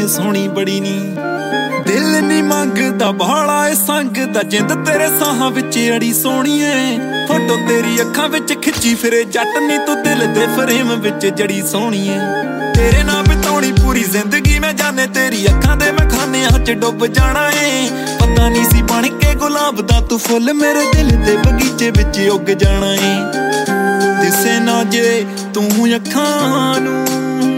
ਸੋਹਣੀ ਬੜੀ ਨੀ। ਦਿਲ ਨੀ ਮੰਗਦਾ ਬਾਲਾ ਏ ਸੰਗ ਦਾ, ਜਿੰਦ ਤੇਰੇ ਸਾਹਾਂ ਵਿੱਚ ਅੜੀ ਸੋਹਣੀਏ। ਫੋਟੋ ਤੇਰੀ ਅੱਖਾਂ ਵਿੱਚ ਖਿੱਚੀ ਫਿਰੇ ਜੱਟ ਨੀ, ਤੂੰ ਦਿਲ ਦੇ ਫਰੇਮ ਵਿੱਚ ਜੜੀ ਸੋਹਣੀਏ। ਤੇਰੇ ਨਾਲ ਬਿਤਾਉਣੀ ਪੂਰੀ ਜ਼ਿੰਦਗੀ ਮੈਂ ਜਾਣੇ, ਤੇਰੀ ਅੱਖਾਂ ਦੇ ਮੈਂ ਖਾਨਿਆਂ 'ਚ ਡੁੱਬ ਜਾਣਾ ਏ। ਪਤਾ ਨੀ ਸੀ ਬਣ ਕੇ ਗੁਲਾਬ ਦਾ ਤੂੰ ਫੁੱਲ ਮੇਰੇ ਦਿਲ ਦੇ ਬਗੀਚੇ ਵਿੱਚ ਉੱਗ ਜਾਣਾ ਏ। ਦਿਸੇ ਨਾ ਜੇ ਤੂੰ ਅੱਖਾਂ ਨੂੰ